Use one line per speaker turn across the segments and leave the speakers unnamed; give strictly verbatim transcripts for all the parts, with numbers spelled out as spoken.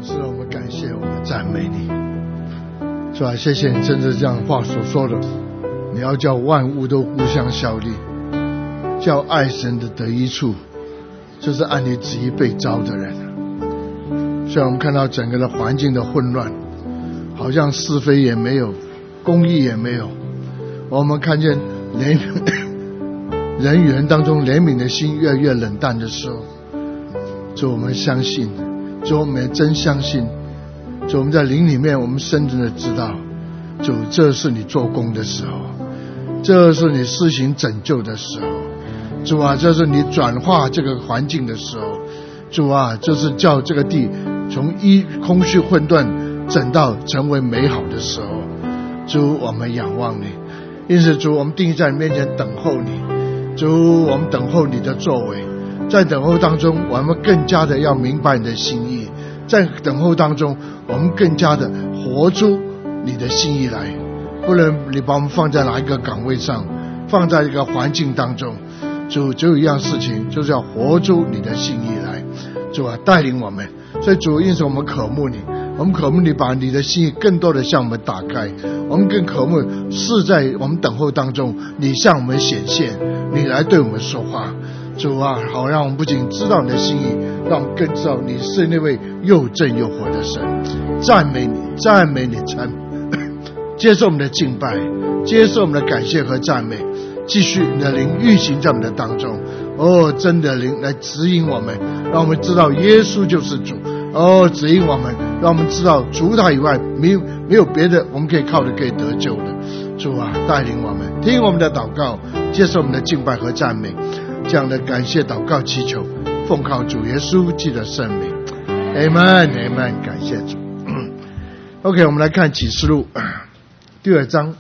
是我们感谢，我们赞美你，是吧？谢谢你，真的这样话所说的，你要叫万物都互相效力，叫爱神的得益处，就是按你旨意被招的人。虽然我们看到整个的环境的混乱，好像是非也没有，公义也没有，我们看见怜人与人当中怜悯的心越来越冷淡的时候，主我们相信，主我们也真相信，主我们在灵里面我们深深的知道，主这是你做工的时候，这是你施行拯救的时候，主啊这是你转化这个环境的时候，主啊这是叫这个地从一空虚混沌整到成为美好的时候，主我们仰望你，因此主我们定义在你面前等候你，主我们等候你的作为，在等候当中我们更加的要明白你的心意，在等候当中我们更加的活出你的心意来，不论你把我们放在哪一个岗位上，放在一个环境当中，主只有一样事情，就是要活出你的心意来，主啊带领我们，所以主因此我们渴慕你，我们渴慕你把你的心意更多的向我们打开，我们更渴慕是在我们等候当中你向我们显现，你来对我们说话，主啊好让我们不仅知道你的心意，让我们更知道你是那位又正又活的神，赞美你赞美你赞美接受我们的敬拜，接受我们的感谢和赞美，继续你的灵运行在我们的当中，哦真的灵来指引我们，让我们知道耶稣就是主，哦指引我们，让我们知道除他以外没有没有别的我们可以靠的可以得救的，主啊带领我们，听我们的祷告，接受我们的敬拜和赞美，这样的感谢祷告祈求，奉靠主耶稣基督的圣名 Amen Amen 感谢主OK 我们来看启示录第二章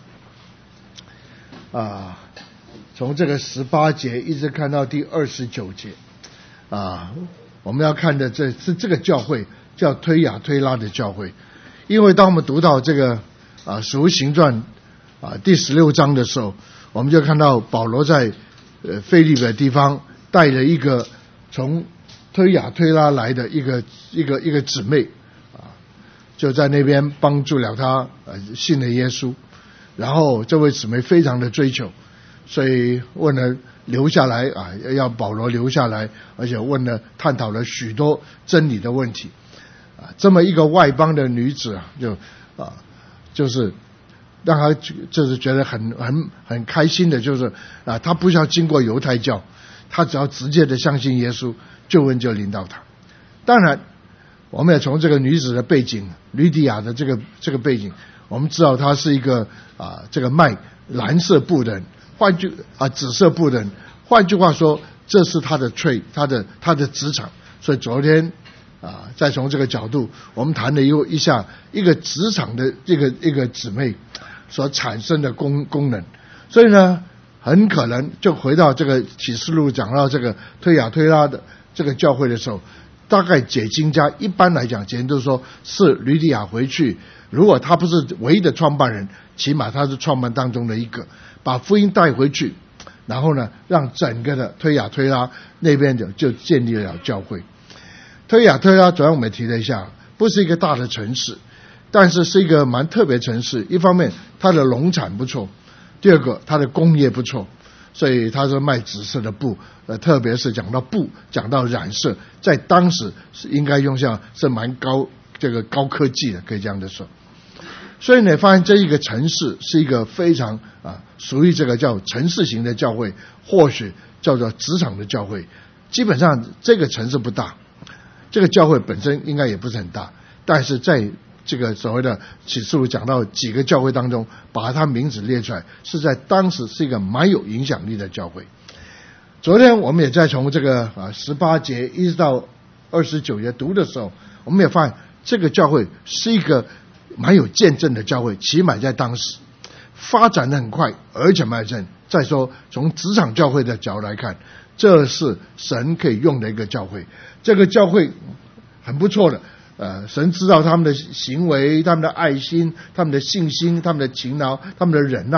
啊，从这个十八节一直看到第二十九节啊，我们要看的这是这个教会叫推雅推拉的教会，因为当我们读到这个啊使徒行传啊第十六章的时候，我们就看到保罗在呃腓立比的地方带了一个从推雅推拉来的一个一个一个姊妹啊，就在那边帮助了他呃信了耶稣，然后这位姊妹非常的追求，所以问了留下来啊，要保罗留下来，而且问了探讨了许多真理的问题啊，这么一个外邦的女子啊，就啊就是让他就是觉得很很很开心的，就是啊他不需要经过犹太教，他只要直接的相信耶稣，救恩就临到他。当然我们也从这个女子的背景吕底亚的这个这个背景，我们知道她是一个啊这个卖蓝色布的人，换句啊紫色布的人，换句话说这是她的 trade 她的她的职场，所以昨天啊再从这个角度我们谈了一一下一个职场的一个一个姊妹所产生的功功能，所以呢很可能就回到这个启示录讲到这个推雅推拉的这个教会的时候，大概解经家一般来讲解经都说是吕底亚回去，如果他不是唯一的创办人，起码他是创办当中的一个，把福音带回去，然后呢让整个的推雅推拉那边就就建立了教会。推雅推拉昨天我们提了一下，不是一个大的城市，但是是一个蛮特别城市，一方面它的农产不错，第二个它的工业不错，所以它是卖紫色的布，呃，特别是讲到布，讲到染色，在当时是应该用上是蛮高这个高科技的，可以这样的说。所以呢，发现这一个城市是一个非常啊属于这个叫城市型的教会，或许叫做职场的教会。基本上这个城市不大，这个教会本身应该也不是很大，但是在这个所谓的启示录讲到几个教会当中，把他名字列出来，是在当时是一个蛮有影响力的教会。昨天我们也在从这个啊十八节一直到二十九节读的时候，我们也发现这个教会是一个蛮有见证的教会，起码在当时发展得很快，而且蛮有见证。再说从职场教会的角度来看，这是神可以用的一个教会，这个教会很不错的。呃，神知道他们的行为，他们的爱心，他们的信心，他们的勤劳，他们的忍耐，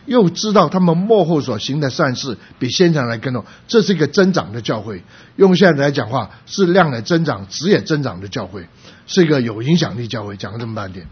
又知道他们末后所行的善事比先前来更多，这是一个增长的教会。用现在来讲话，是量也增长质也增长的教会，是一个有影响力教会。讲了这么半天，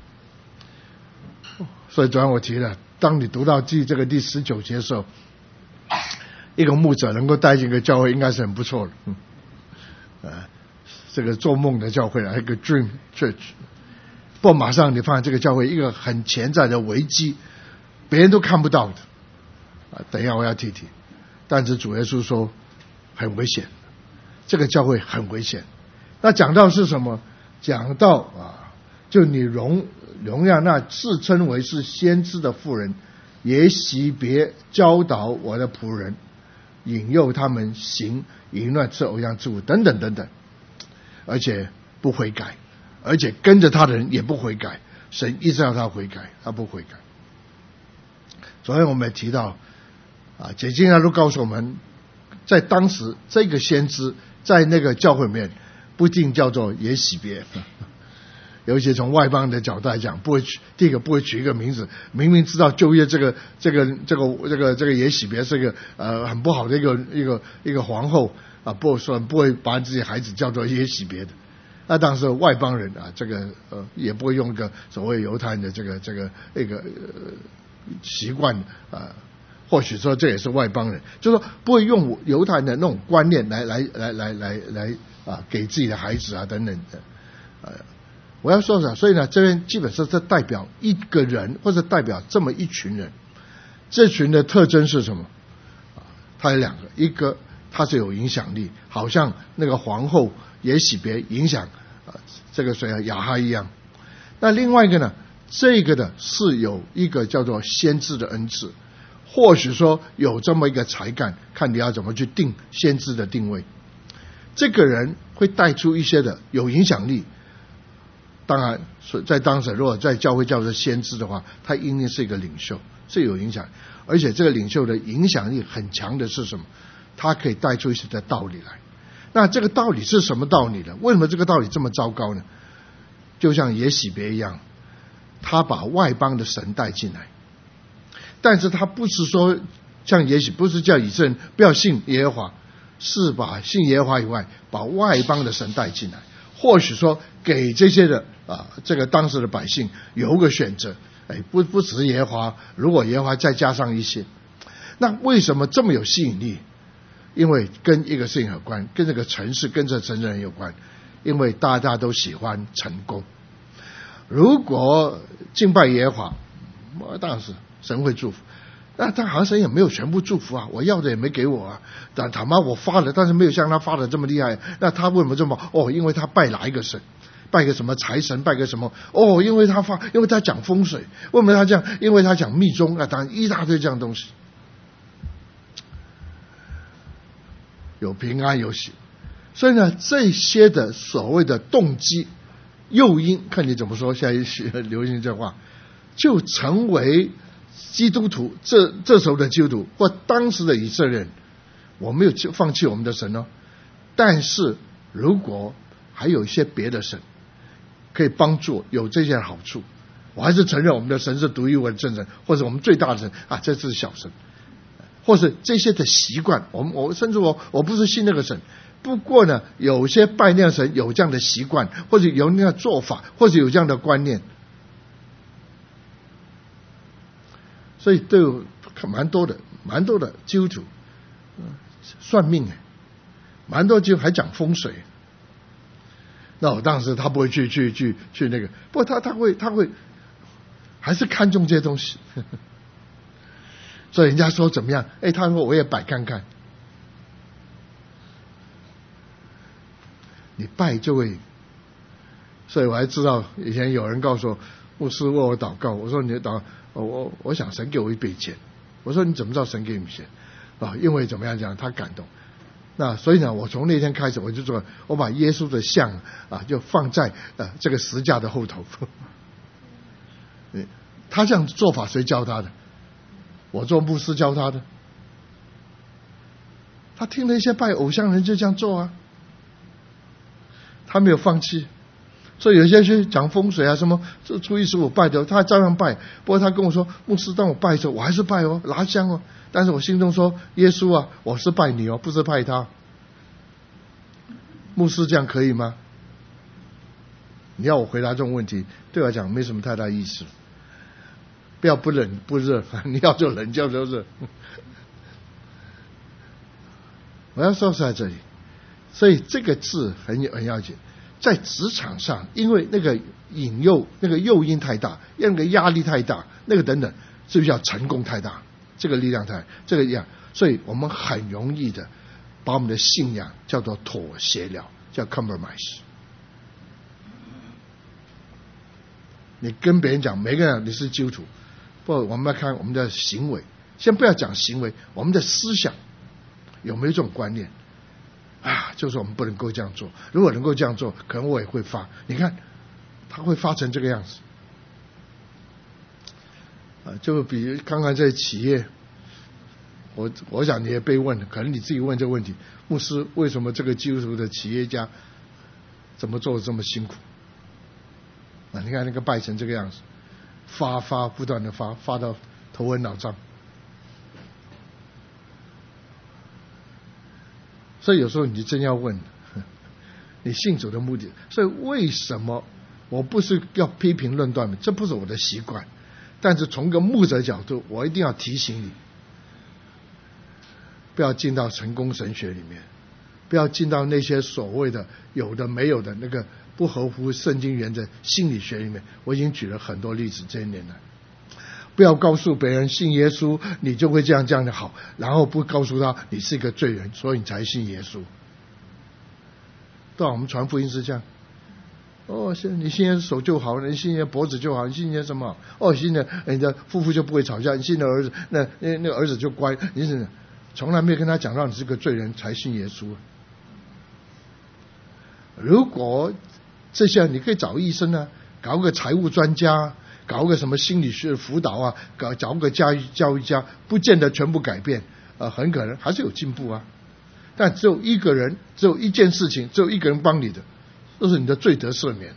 所以昨天我提了，当你读到第这个第十九节的时候，一个牧者能够带进一个教会应该是很不错的。嗯呃这个做梦的教会啊，一个 dream church。不过马上你发现这个教会一个很潜在的危机，别人都看不到的啊。等一下我要提提，但是主耶稣说很危险，这个教会很危险。那讲到是什么？讲到啊，就你容容让那自称为是先知的妇人，也惜别教导我的仆人，引诱他们行淫乱、吃偶像之物等等等等。而且不悔改，而且跟着他的人也不悔改，神一直要他悔改，他不悔改。昨天我们也提到啊，解经家都告诉我们，在当时这个先知在那个教会里面不一定叫做也喜别，尤其从外邦的角度来讲，不会取第一个不会取一个名字，明明知道旧约这个这个这个这个这个也喜别是一个呃很不好的一个一个一个皇后。啊，不说不会把自己孩子叫做耶洗别的，那当时外邦人啊，这个呃也不会用一个所谓犹太人的这个这个一个呃习惯啊，或许说这也是外邦人，就是说不会用犹太人的那种观念来来来来来来啊给自己的孩子啊等等的。呃，我要说啥？所以呢，这边基本上是代表一个人或者代表这么一群人，这群的特征是什么？啊，它有两个，一个。他是有影响力，好像那个皇后也洗别影响啊、呃，这个谁啊亚哈一样。那另外一个呢，这个的是有一个叫做先知的恩赐，或许说有这么一个才干，看你要怎么去定先知的定位。这个人会带出一些的有影响力。当然，在当时如果在教会叫做先知的话，他一定是一个领袖，是有影响，而且这个领袖的影响力很强的是什么？他可以带出一些的道理来。那这个道理是什么道理呢？为什么这个道理这么糟糕呢？就像也洗别一样，他把外邦的神带进来，但是他不是说像也许不是叫以色列人不要信耶和华，是把信耶和华以外把外邦的神带进来，或许说给这些的啊这个当时的百姓有个选择，哎，不不只是耶和华，如果耶和华再加上一些，那为什么这么有吸引力？因为跟一个事情有关，跟这个城市跟这城市人有关，因为大家都喜欢成功。如果敬拜耶和华，当然是神会祝福，那他好像神也没有全部祝福啊，我要的也没给我啊，但他妈我发了，但是没有像他发的这么厉害，那他为什么这么哦？因为他拜哪一个神？拜个什么财神？拜个什么？哦，因为他发，因为他讲风水，为什么他这样？因为他讲密宗啊，当然一大堆这样东西。有平安有喜，所以呢，这些的所谓的动机、诱因，看你怎么说。现在流行这话，就成为基督徒这这时候的基督徒或当时的以色列人，我没有放弃我们的神哦，但是如果还有一些别的神可以帮助，有这些好处，我还是承认我们的神是独一无二的真神，或者我们最大的神啊，这是小神。或是这些的习惯，我们我甚至我我不是信那个神，不过呢，有些拜那个神有这样的习惯，或者有那样的做法，或者有这样的观念，所以都有蛮多的，蛮多的基督徒算命哎，蛮多基督徒还讲风水。那我当时他不会去去去去那个，不过他他会他会还是看重这些东西。所以人家说怎么样？哎，他说我也摆看看，你拜就会。所以我还知道以前有人告诉我，牧师为我祷告，我说你祷，我我想神给我一笔钱，我说你怎么知道神给你钱啊？因为怎么样讲，他感动。那所以呢，我从那天开始我就做，我把耶稣的像啊就放在呃这个十字架的后头。他这样做法谁教他的？我做牧师教他的，他听了一些拜偶像人就这样做啊，他没有放弃， 所以有些去讲风水啊，什么初一十五拜的，他照样拜。不过他跟我说，牧师，当我拜的时候，我还是拜哦，拿香哦。但是我心中说，耶稣啊，我是拜你哦，不是拜他。牧师这样可以吗？你要我回答这种问题，对我来讲没什么太大意思。不要不冷不热，你要就冷，就就热。我要说是在这里，所以这个字很很要紧。在职场上，因为那个引诱、那个诱因太大，那个压力太大，那个等等，是不是要成功太大？这个力量太大，这个样，所以我们很容易的把我们的信仰叫做妥协了，叫 compromise。你跟别人讲，每个人你是基督徒，不，我们要看我们的行为。先不要讲行为，我们的思想有没有这种观念？啊，就是我们不能够这样做。如果能够这样做，可能我也会发。你看，他会发成这个样子。啊，就比如刚刚在企业，我我想你也被问，可能你自己问这个问题：牧师，为什么这个基督徒的企业家怎么做的这么辛苦？啊，你看那个败成这个样子，发发不断的发，发到头昏脑胀。所以有时候你真要问，你信主的目的。所以为什么我不是要批评论断的，这不是我的习惯。但是从个牧者角度，我一定要提醒你，不要进到成功神学里面，不要进到那些所谓的有的没有的那个不合乎圣经原则心理学里面。我已经举了很多例子，这些年来，不要告诉别人信耶稣你就会这样这样的好，然后不告诉他你是一个罪人，所以你才信耶稣。对吧？我们传福音是这样。哦，你信耶稣手就好，你信耶稣脖子就好，你信耶稣什么？哦，信了你的夫妇就不会吵架，你信了儿子，那那那个儿子就乖。你是从来没有跟他讲到你是个罪人才信耶稣。如果这些你可以找医生啊，搞个财务专家，搞个什么心理学辅导啊，搞找个教育教育家，不见得全部改变，呃，很可能还是有进步啊。但只有一个人，只有一件事情，只有一个人帮你的，就是你的罪得赦免了。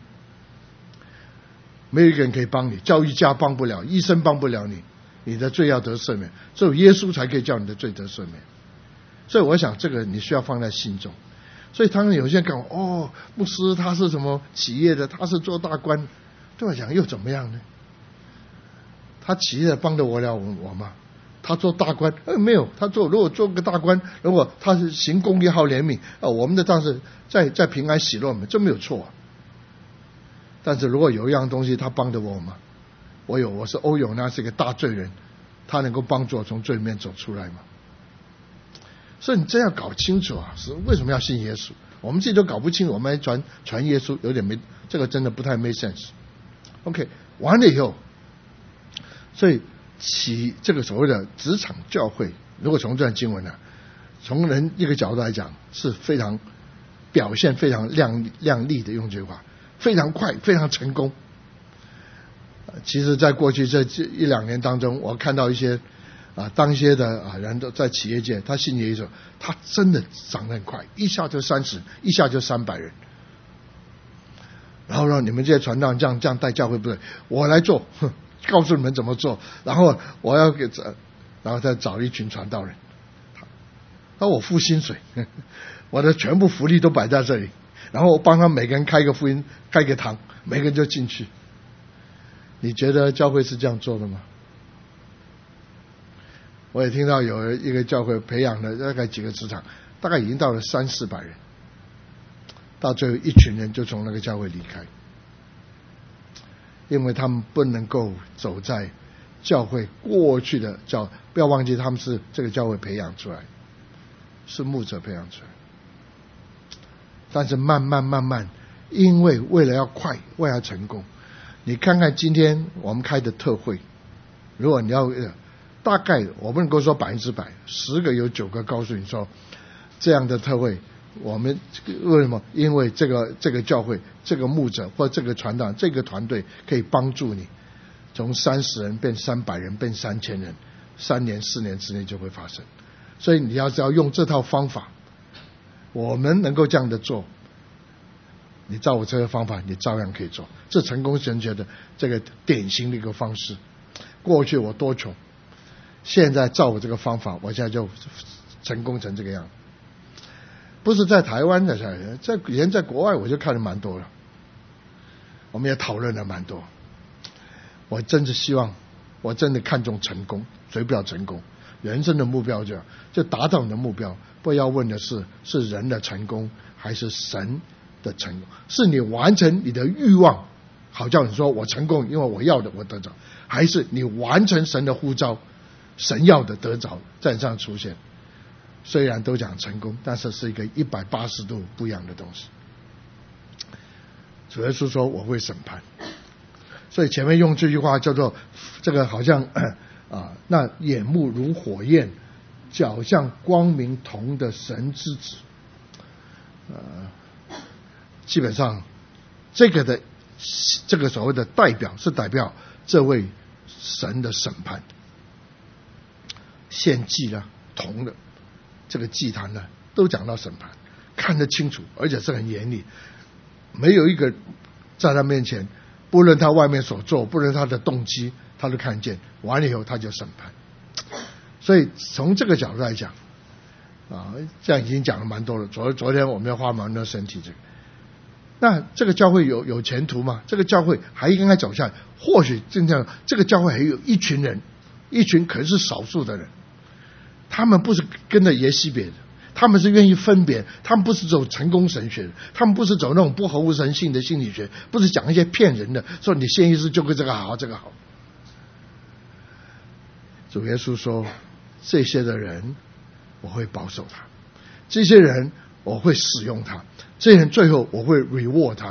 没有一个人可以帮你，教育家帮不了，医生帮不了你，你的罪要得赦免，只有耶稣才可以叫你的罪得赦免。所以我想这个你需要放在心中。所以当有些人讲，哦，牧师他是什么企业的，他是做大官，对我讲又怎么样呢？他企业帮得我了我吗？他做大官，呃，没有，他做如果做个大官，如果他是行公义好怜悯，呃，我们的当时在在平安喜乐嘛，这没有错啊。但是如果有一样东西他帮得我吗？我有，我是欧永，那是一个大罪人，他能够帮助我从罪里面走出来吗？所以你真要搞清楚啊，是为什么要信耶稣？我们自己都搞不清楚，我们还传传耶稣，有点没，这个真的不太 make sense。OK， 完了以后，所以起这个所谓的职场教会，如果从这段经文呢、啊，从人一个角度来讲，是非常表现非常亮亮丽的，用这句话，非常快，非常成功。其实在过去这一两年当中，我看到一些啊，当些的啊人都在企业界，他信耶稣，他真的长得很快，一下就三十，一下就三百人。然后让你们这些传道人这样这样带教会不对，我来做，哼，告诉你们怎么做，然后我要给，然后再找一群传道人，那我付薪水，我的全部福利都摆在这里，然后我帮他每个人开个福音，开个堂，每个人就进去。你觉得教会是这样做的吗？我也听到有一个教会培养了大概几个职场，大概已经到了三四百人，到最后一群人就从那个教会离开，因为他们不能够走在教会过去的教，不要忘记他们是这个教会培养出来，是牧者培养出来。但是慢慢慢慢，因为为了要快，为了要成功，你看看今天我们开的特会，如果你要大概我不能够说百分之百，十个有九个告诉你说，这样的特会，我们为什么？因为这个这个教会、这个牧者或这个传道、这个团队可以帮助你从三十人变三百人变三千人，三年四年之内就会发生。所以你要是要用这套方法，我们能够这样的做， 你照我这个方法，你照样可以做。这成功神学的这个典型的一个方式。过去我多穷，现在照我这个方法，我现在就成功成这个样。不是在台湾的，在以前在国外我就看了蛮多了，我们也讨论了蛮多。我真的希望，我真的看重成功，谁不要成功？人生的目标就就达到你的目标，不要问的是是人的成功还是神的成功，是你完成你的欲望，好叫你说我成功，因为我要的我得着，还是你完成神的呼召，神要的得着在这样出现。虽然都讲成功，但是是一个一百八十度不一样的东西。主耶稣说我会审判，所以前面用这句话叫做这个好像啊，那眼目如火焰，脚像光明铜的神之子，呃，基本上这个的这个所谓的代表是代表这位神的审判，献祭啦、铜的这个祭坛呢，都讲到审判，看得清楚，而且是很严厉，没有一个在他面前，不论他外面所做，不论他的动机，他都看见，完了以后他就审判。所以从这个角度来讲，啊，这样已经讲了蛮多了。昨昨天我们要花蛮多身体这个，那这个教会有有前途吗？这个教会还应该走下来？或许真正这个教会还有一群人，一群可能是少数的人，他们不是跟着耶西别的，他们是愿意分别，他们不是走成功神学，他们不是走那种不合乎人性的心理学，不是讲一些骗人的，说你献一次就会这个好这个好。主耶稣说，这些的人我会保守他，这些人我会使用他，这些人最后我会 reward 他。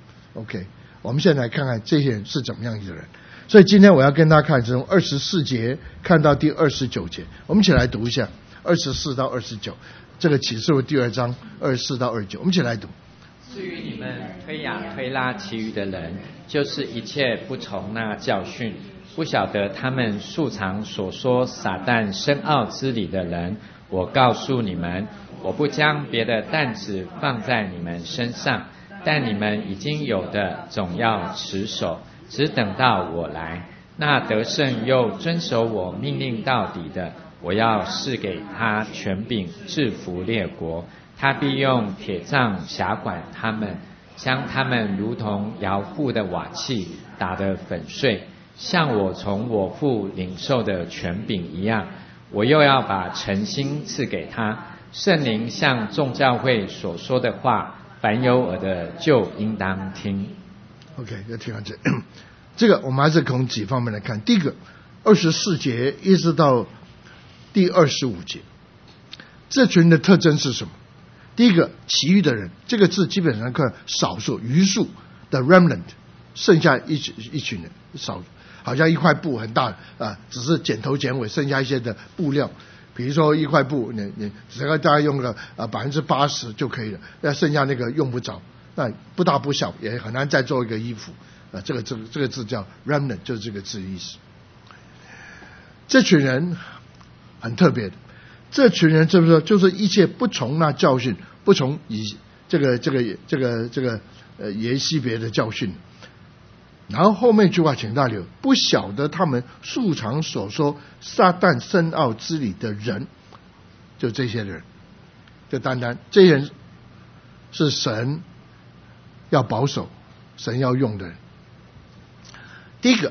OK， 我们现在来看看这些人是怎么样的人。所以今天我要跟大家看从二十四节看到第二十九节，我们一起来读一下二十四到二十九，这个启示录第二章二十四到二十九，我们一起来读。
至于你们推雅推拉其余的人，就是一切不从那教训，不晓得他们素常所说撒旦深奥之理的人，我告诉你们，我不将别的担子放在你们身上，但你们已经有的总要持守，只等到我来。那得胜又遵守我命令到底的，我要赐给他权柄制服列国，他必用铁杖辖管他们，将他们如同摇户的瓦器打得粉碎，像我从我父领受的权柄一样。我又要把诚心赐给他，圣灵向众教会所说的话，凡有耳的就应当听。
OK， 要听到这这个我们还是从几方面来看。第一个二十四节一直到第二十五节，这群的特征是什么？第一个，其余的人，这个字基本上看少数余数的 remnant， 剩下一一群人，少好像一块布很大啊，只是剪头剪尾，剩下一些的布料。比如说一块布，你你只要大概用个啊百分之八十就可以了，那剩下那个用不着，那不大不小，也很难再做一个衣服啊。这个这个这个字叫 remnant， 就是这个字意思。这群人很特别的，这群人是不是就是一切不从那教训，不从以这个这个这个这个呃耶西别的教训。然后后面一句话请大家留，不晓得他们素常所说撒旦深奥之理的人，就这些人，就单单这些人是神要保守，神要用的人。第一个，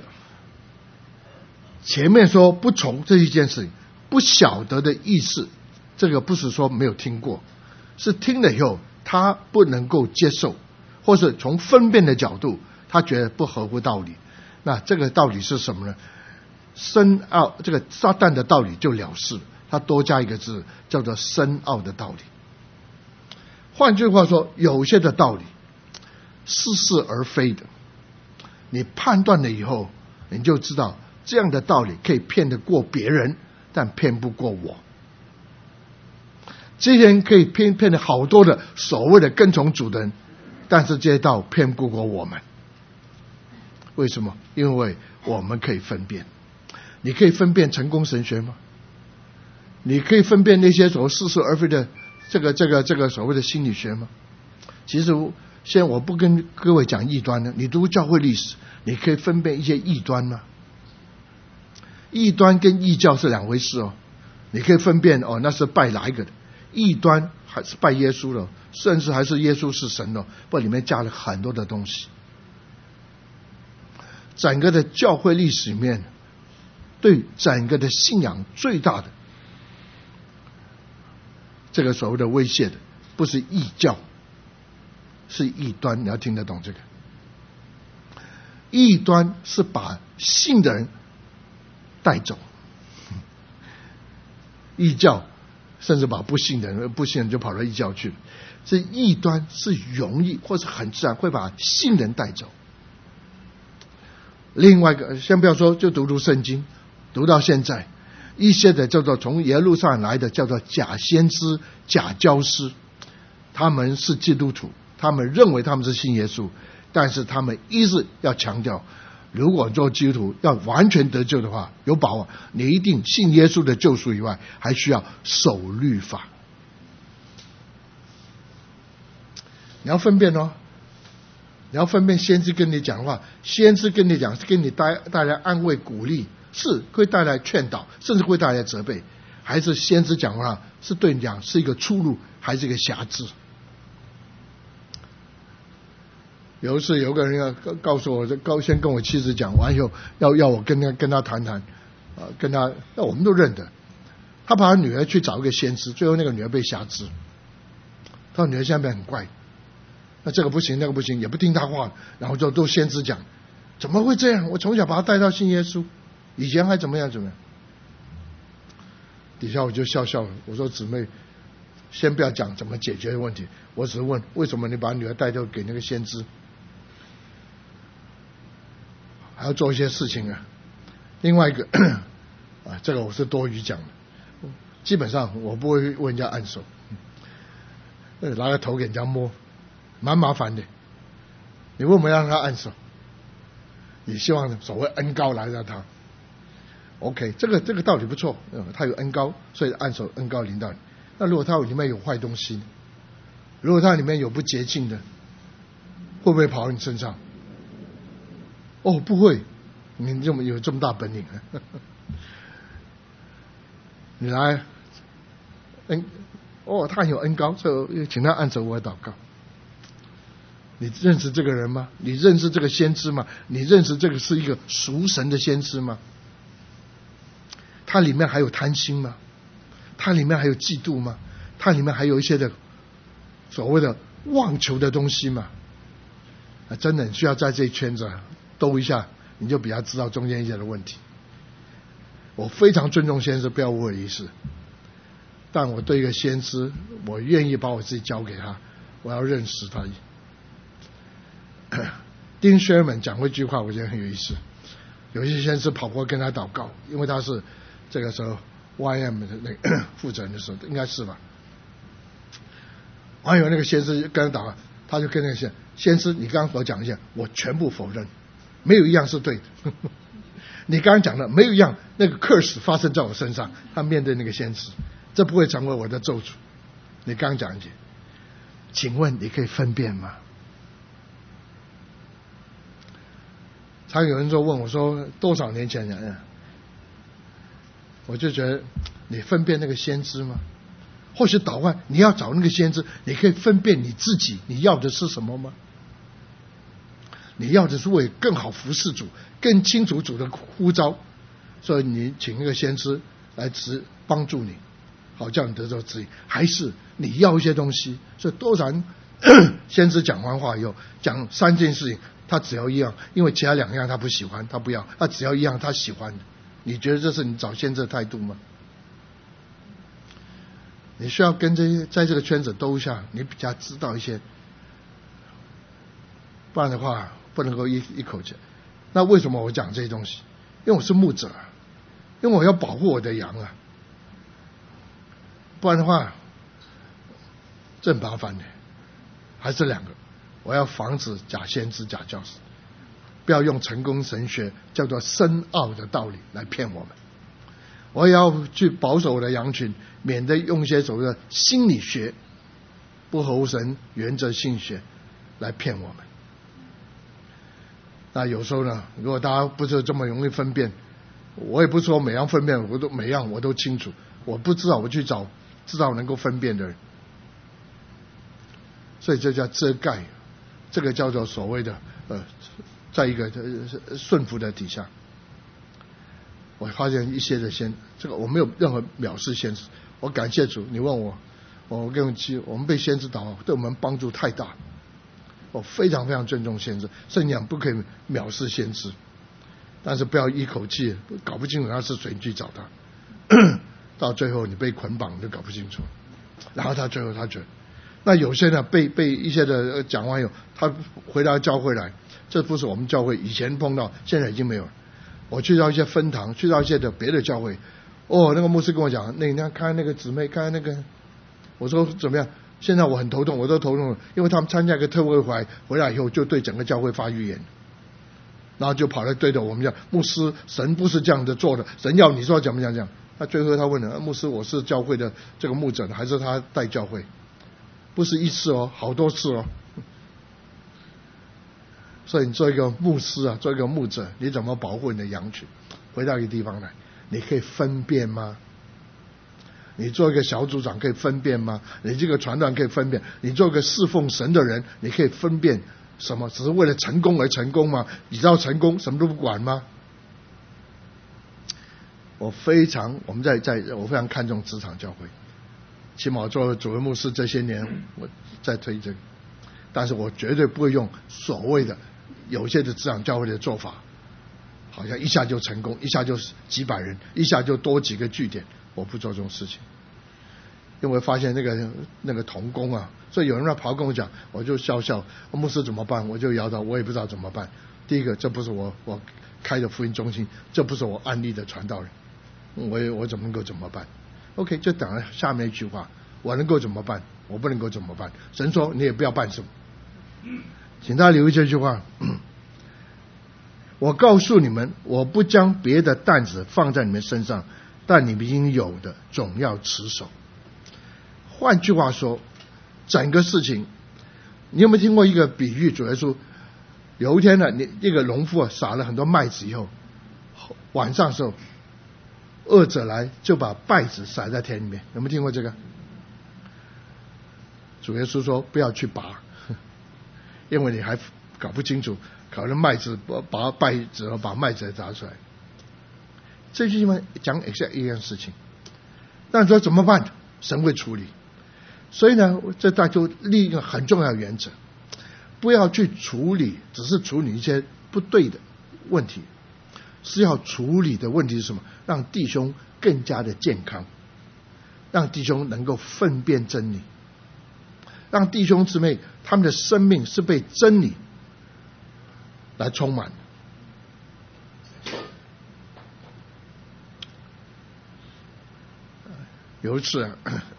前面说不从这一件事情，不晓得的意思，这个不是说没有听过，是听了以后他不能够接受，或是从分辨的角度他觉得不合乎道理。那这个道理是什么呢？深奥，这个撒旦的道理就了事了，他多加一个字叫做深奥的道理。换句话说，有些的道理似是而非的，你判断了以后你就知道这样的道理可以骗得过别人，但骗不过我。这些人可以骗骗了好多的所谓的跟从主的人，但是这些道骗不过我们。为什么？因为我们可以分辨。你可以分辨成功神学吗？你可以分辨那些所谓似是而非的这个这个这个所谓的心理学吗？ 其实现在我不跟各位讲异端呢，你读教会历史，你可以分辨一些异端吗？异端跟异教是两回事哦，你可以分辨哦，那是拜哪一个的？异端还是拜耶稣的，甚至还是耶稣是神的，不，里面加了很多的东西。整个的教会历史里面，对整个的信仰最大的这个所谓的威胁的，不是异教，是异端。你要听得懂这个。异端是把信的人带走，异教甚至把不信的人，不信人就跑到异教去了。这异端是容易或是很自然会把信人带走。另外一个，先不要说，就读读圣经，读到现在，一些的叫做从耶路撒冷来的叫做假先知、假教师，他们是基督徒，他们认为他们是信耶稣，但是他们一直要强调，如果做基督徒要完全得救的话，有把握，你一定信耶稣的救赎以外，还需要守律法。你要分辨哦，你要分辨先知跟你讲话，先知跟你讲是给你带带来安慰鼓励，是会带来劝导，甚至会带来责备，还是先知讲话是对你讲是一个出路，还是一个辖制？有一次有个人要告诉我，高先跟我妻子讲完以后，要要我跟他跟他谈谈，啊，跟他，那我们都认得，他把他女儿去找一个先知，最后那个女儿被辖制，他女儿现在很怪。那这个不行，那个不行，也不听他话，然后就都先知讲，怎么会这样？我从小把他带到信耶稣，以前还怎么样怎么样？底下我就笑笑了，我说姊妹，先不要讲怎么解决的问题，我只是问为什么你把女儿带到给那个先知，还要做一些事情啊？另外一个啊，这个我是多余讲的，基本上我不会为人家按手，拿个头给人家摸。蛮麻烦的，你为什么要让他按手？你希望所谓恩膏来让他 ，OK， 这个这个道理不错，嗯，他有恩膏，所以按手恩膏临到你。那如果他里面有坏东西，如果他里面有不洁净的，会不会跑到你身上？哦，不会，你这么有这么大本领，你来，恩，哦，他有恩膏，所以请他按手，我祷告。你认识这个人吗？你认识这个先知吗？你认识这个是一个属神的先知吗？他里面还有贪心吗？他里面还有嫉妒吗？他里面还有一些的所谓的妄求的东西吗？啊，真的需要在这一圈子兜一下，你就比较知道中间一些的问题。我非常尊重先知，不要误会意思。但我对一个先知，我愿意把我自己交给他，我要认识他。丁薛尔曼讲过一句话，我觉得很有意思。有些先知跑过跟他祷告，因为他是这个时候 Y M 的那个负责人的时候，应该是吧。还有那个先知跟他祷告，他就跟那个先先知，你刚刚所讲一些，我全部否认，没有一样是对的。你刚刚讲的没有一样那个 curse 发生在我身上，他面对那个先知，这不会成为我的咒诅。你刚刚讲一些，请问你可以分辨吗？常有人说问我说多少年前人，我就觉得你分辨那个先知吗？或许倒换，你要找那个先知，你可以分辨你自己，你要的是什么吗？你要的是为更好服侍主，更清楚主的呼召，所以你请那个先知来指帮助你，好叫你得到指引，还是你要一些东西？所以多少人先知讲完话以后，讲三件事情。他只要一样，因为其他两样他不喜欢，他不要，他只要一样他喜欢的。你觉得这是你找先知的态度吗？你需要跟这些在这个圈子兜一下，你比较知道一些，不然的话不能够一一口气。那为什么我讲这些东西？因为我是牧者，因为我要保护我的羊啊，不然的话这很麻烦的。还是两个。我要防止假先知、假教师，不要用成功神学叫做深奥的道理来骗我们。我也要去保守我的羊群，免得用一些所谓的心理学不合乎神原则性学来骗我们。那有时候呢，如果大家不是这么容易分辨，我也不说每样分辨我都每样我都清楚，我不知道我去找知道能够分辨的人，所以这叫遮盖，这个叫做所谓的呃，在一个顺服的底下。我发现一些的先，这个我没有任何藐视先知，我感谢主。你问我，我跟你说，我们被先知祷告，对我们帮助太大。我非常非常尊重先知，圣经讲不可以藐视先知，但是不要一口气搞不清楚他是谁，你去找他，到最后你被捆绑都搞不清楚。然后他最后他觉得，那有些呢被被一些的讲完以后，他回到教会来，这不是我们教会以前碰到，现在已经没有了。我去到一些分堂，去到一些的别的教会，哦，那个牧师跟我讲，那你看看那个姊妹，看看那个，我说怎么样？现在我很头痛，我都头痛了，因为他们参加一个特会回来，回来以后就对整个教会发预言，然后就跑来对着我们讲，牧师，神不是这样的做的，神要你说怎么讲讲。那最后他问了，牧师，我是教会的这个牧者还是他带教会？不是一次哦，好多次哦。所以你做一个牧师啊，做一个牧者，你怎么保护你的羊群？回到一个地方来，你可以分辨吗？你做一个小组长可以分辨吗？你这个传道人可以分辨？你做一个侍奉神的人，你可以分辨什么？只是为了成功而成功吗？你知道成功什么都不管吗？我非常，我们在在我非常看重职场教会，起码做了主任牧师这些年，我在推这个，但是我绝对不会用所谓的有些的职场教会的做法，好像一下就成功，一下就几百人，一下就多几个据点。我不做这种事情，因为发现那个那个同工啊，所以有人来跑跟我讲，我就笑笑，牧师怎么办？我就摇头，我也不知道怎么办。第一个，这不是我我开的福音中心，这不是我安利的传道人，我我怎么能够怎么办 ？OK， 就等了下面一句话，我能够怎么办？我不能够怎么办？神说你也不要办什么，请大家留意这句话。我告诉你们，我不将别的担子放在你们身上，但你们已经有的总要持守。换句话说，整个事情，你有没有听过一个比喻？主耶稣有一天呢，你一个农夫啊撒了很多麦子以后，晚上的时候，恶者来就把稗子撒在田里面。有没有听过这个？主耶稣说不要去拔，因为你还搞不清楚，可能麦子拔稗子把麦子砸出来。这句话讲 exact 一样事情，但说怎么办？神会处理。所以呢，这大就立一个很重要的原则，不要去处理，只是处理一些不对的问题，是要处理的问题是什么？让弟兄更加的健康，让弟兄能够分辨真理，让弟兄姊妹他们的生命是被真理来充满的。有一次啊，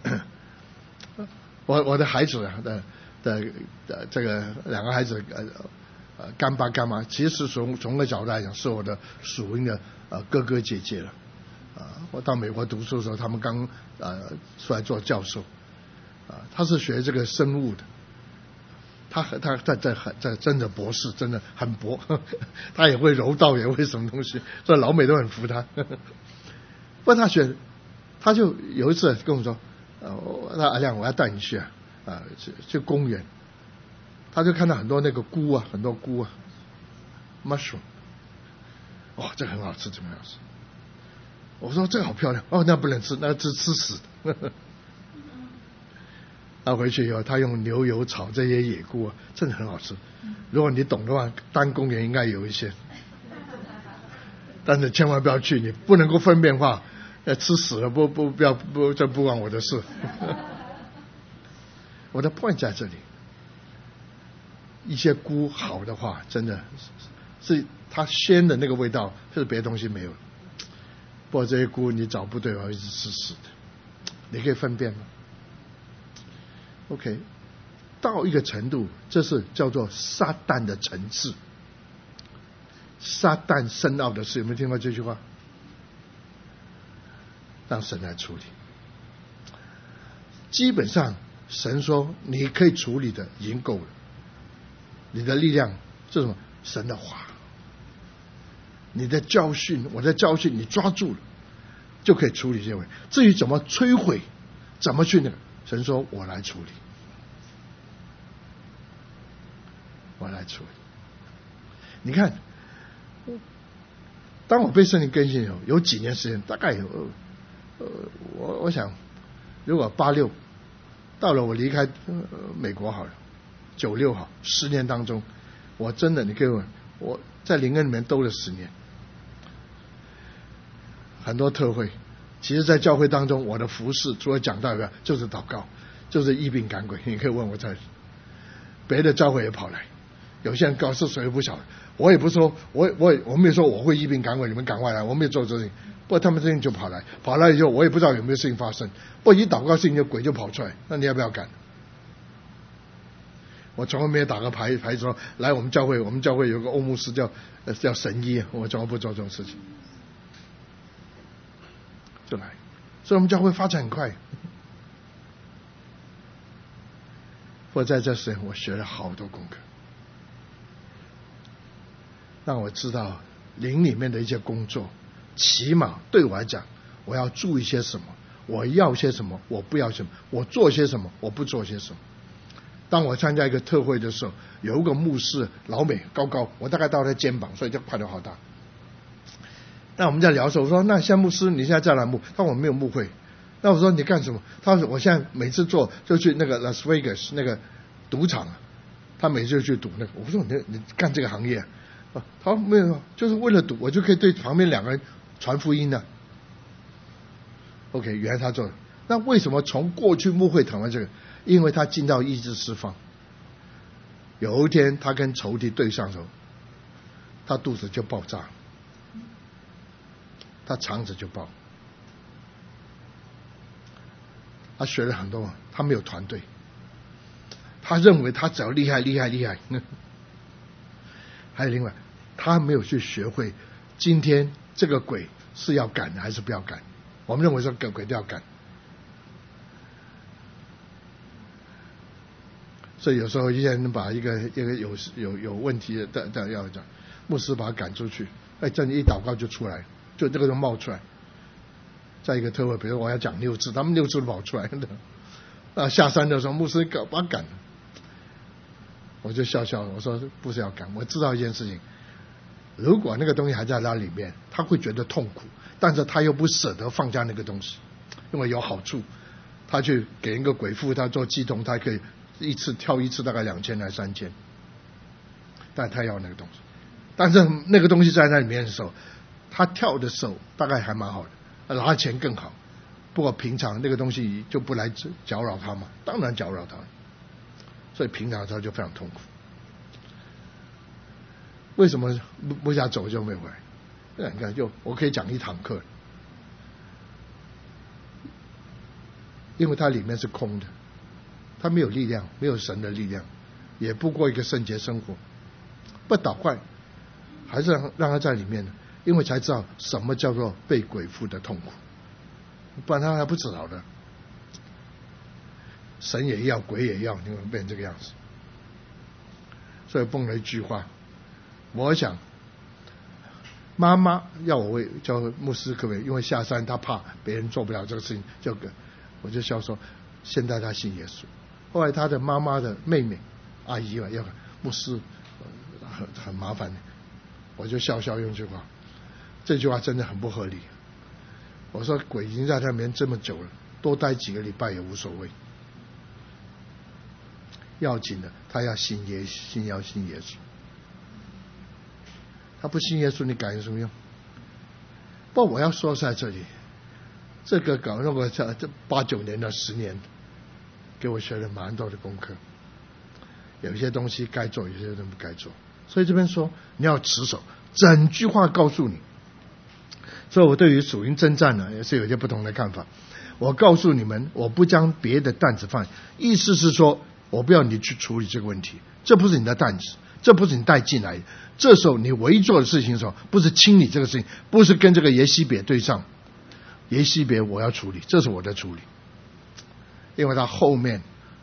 我我的孩子啊的的的这个两个孩子呃呃干爸干妈，其实从从个角度来讲是我的属灵的呃哥哥姐姐了啊、呃。我到美国读书的时候，他们刚呃出来做教授啊、呃，他是学这个生物的，他他在在在真的博士，真的很博，呵呵他也会柔道，也会什么东西，所以老美都很服他。呵呵不过他学。他就有一次跟我说：“呃，那阿亮，我要带你去啊，啊，去去公园。”他就看到很多那个菇啊，很多菇啊 ，mushroom， 哇，这个很好吃，这个很好吃。我说这个好漂亮，哦，那不能吃，那吃吃死的。他回去以后，他用牛油炒这些野菇啊，真的很好吃。如果你懂的话，单公园应该有一些，但是千万不要去，你不能够分辨话。呃，吃死了不不不要不这不关我的事。我的 point 在这里，一些菇好的话，真的是它鲜的那个味道，是别的东西没有。不过这些菇你找不对，我一直吃死的，你可以分辨吗 ？OK， 到一个程度，这是叫做撒旦的层次，撒旦深奥的事，有没有听过这句话？让神来处理。基本上神说你可以处理的已经够了，你的力量是什么？神的话，你的教训，我的教训你抓住了，就可以处理这位。至于怎么摧毁，怎么去那个，神说我来处理，我来处理。你看，当我被圣灵更新以后，有几年时间，大概有呃，我我想，如果八六到了我离开、呃、美国好了，九六好，十年当中，我真的你给我我在灵恩里面兜了十年，很多特会。其实，在教会当中，我的服事除了讲道以外，就是祷告，就是医病赶鬼。你可以问我在别的教会也跑来，有些人告诉谁也不晓得，我也不说，我我我没有说我会医病赶鬼，你们赶快来，我没有做这事情。不过他们这情就跑来，跑来以后，我也不知道有没有事情发生。不过一祷告事情，就鬼就跑出来，那你要不要赶？我从来没有打个牌牌说来我们教会，我们教会有个欧牧师叫呃叫神医，我从来不做这种事情。就来，所以我们教会发展很快。我在这时我学了好多功课，让我知道灵里面的一些工作，起码对我来讲，我要注意些什么，我要些什么，我不要什么，我做些什么，我不做些什么。当我参加一个特会的时候，有一个牧师老美高高，我大概到他肩膀，所以就块头好大。那我们在聊的时候，我说那现在牧师你现在在哪牧？他说我没有牧会。那我说你干什么？他说我现在每次做就去那个 Las Vegas 那个赌场，他每次就去赌那个。我说你你干这个行业啊？他说没有，就是为了赌，我就可以对旁边两个人传福音的。OK， 原来他做的。那为什么从过去牧会谈到这个？因为他进到意志释放。有一天他跟仇敌对上的时候，他肚子就爆炸。他肠子就爆，他学了很多，他没有团队，他认为他只要厉害厉害厉害。还有另外，他没有去学会今天这个鬼是要赶还是不要赶。我们认为说鬼鬼都要赶，所以有时候一些人把一个一个有有有问题的的要讲，牧师把他赶出去，哎，这一祷告就出来。就这个就冒出来，在一个特会，比如我要讲六次，他们六次都跑出来的。啊，下山的时候，牧师搞把他赶了，我就笑笑，我说不是要赶，我知道一件事情，如果那个东西还在他里面，他会觉得痛苦，但是他又不舍得放下那个东西，因为有好处。他去给一个鬼父，他做鸡童，他可以一次跳一次大概两千来三千，但他要那个东西，但是那个东西在那里面的时候。他跳的时候大概还蛮好的，拿钱更好。不过平常那个东西就不来搅扰他嘛，当然搅扰他，所以平常他就非常痛苦。为什么不不想走就没回来？你看，就我可以讲一堂课，因为它里面是空的，它没有力量，没有神的力量，也不过一个圣洁生活，不捣怪，还是让让他在里面的。因为才知道什么叫做被鬼附的痛苦，不然他还不知道的。神也要，鬼也要，你会变成这个样子。所以蹦了一句话，我想妈妈要我为叫牧师可不可以？因为下山他怕别人做不了这个事情，就我就笑说，现在他信耶稣。后来他的妈妈的妹妹阿姨嘛，要牧师很很麻烦，我就笑笑用这句话。这句话真的很不合理。我说鬼已经在他里面这么久了，多待几个礼拜也无所谓。要紧的，他要信耶信要信耶稣。他不信耶稣，你改有什么用？不过我要说在这里，这个搞那个这这八九年的十年，给我学了蛮多的功课。有一些东西该做，有些东西不该做。所以这边说你要持守，整句话告诉你。所以我对于属灵征战呢，也是有一些不同的看法。我告诉你们，我不将别的担子放，意思是说我不要你去处理这个问题，这不是你的担子，这不是你带进来的。这时候你唯一做的事情的时候，不是清理这个事情，不是跟这个耶西别对上，耶西别我要处理，这是我的处理，因为他后面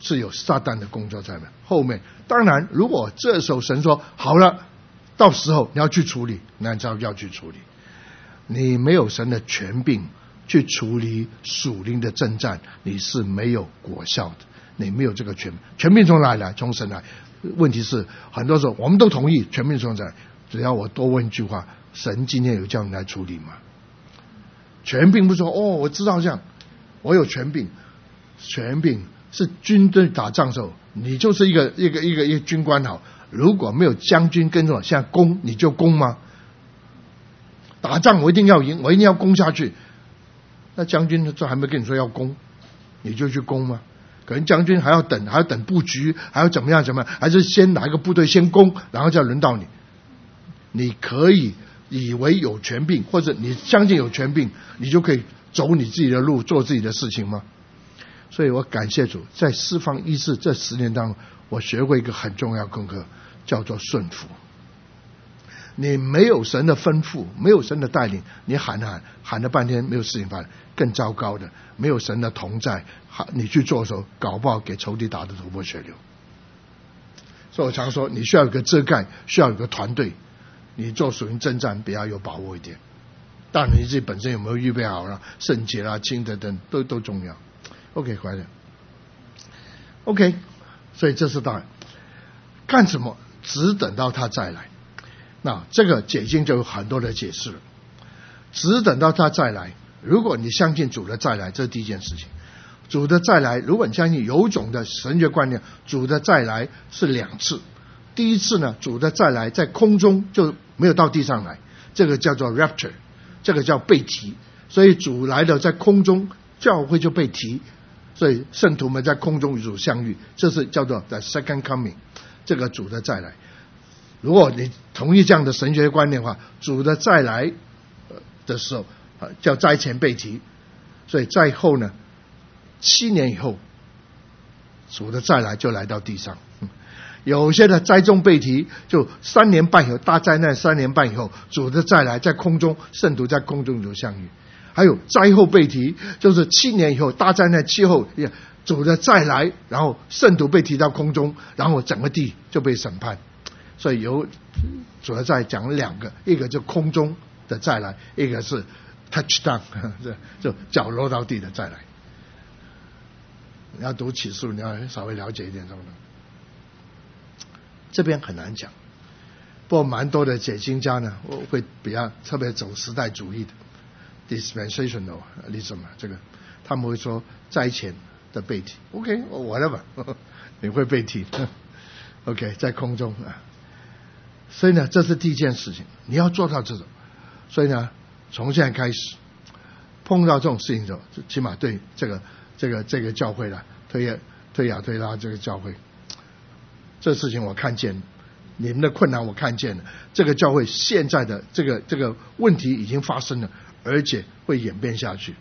是有撒旦的工作在面。后面当然，如果这时候神说好了，到时候你要去处理，那就要去处理。你没有神的权柄去处理属灵的征战，你是没有果效的。你没有这个权柄，权柄从哪里来？从神来。问题是很多时候我们都同意权柄从神来，只要我多问一句话：神今天有叫你来处理吗？权柄不是说哦，我知道这样，我有权柄。权柄是军队打仗的时候，你就是一个一个一个一个军官好，如果没有将军跟着我现在攻，你就攻吗？打仗我一定要赢，我一定要攻下去。那将军这还没跟你说要攻，你就去攻吗？可能将军还要等，还要等布局，还要怎么样怎么样，还是先哪一个部队先攻，然后再轮到你。你可以以为有权柄，或者你相信有权柄，你就可以走你自己的路，做自己的事情吗？所以我感谢主，在释放医治这十年当中，我学过一个很重要功课，叫做顺服。你没有神的吩咐，没有神的带领，你喊喊喊了半天没有事情发生。更糟糕的，没有神的同在，你去做的时候，搞不好给仇敌打得头破血流。所以我常说，你需要有个遮盖，需要有个团队，你做属灵征战比较有把握一点。当然你自己本身有没有预备好了，圣洁啦、清等等都都重要。OK， 回来。OK， 所以这是当然。干什么？只等到他再来。那这个解经就有很多的解释了。只等到他再来，如果你相信主的再来，这是第一件事情。主的再来，如果你相信有种的神学观念，主的再来是两次。第一次呢，主的再来在空中就没有到地上来，这个叫做 rapture， 这个叫被提。所以主来了在空中，教会就被提，所以圣徒们在空中与主相遇，这是叫做 the second coming， 这个主的再来。如果你同意这样的神学观念的话，主的再来的时候叫灾前被提，所以在后呢，七年以后主的再来就来到地上。有些的灾中被提，就三年半以后，大灾难三年半以后，主的再来在空中，圣徒在空中就相遇。还有灾后被提，就是七年以后，大灾难气候，主的再来，然后圣徒被提到空中，然后整个地就被审判。所以有主要在讲两个，一个就空中的再来，一个是 touchdown， 就脚落到地的再来。你要读启示，你要稍微了解一点这种的。这边很难讲，不过蛮多的解经家呢，会比较特别走时代主义的 dispensationalism， 这个他们会说灾前的被提 ，OK， whatever， 你会被提 ，OK， 在空中啊。所以呢，这是第一件事情，你要做到这种。所以呢，从现在开始碰到这种事情的时候，起码对这个这个这个教会了，推推亚推拉这个教会，这事情我看见，你们的困难我看见了，这个教会现在的这个这个问题已经发生了，而且会演变下去。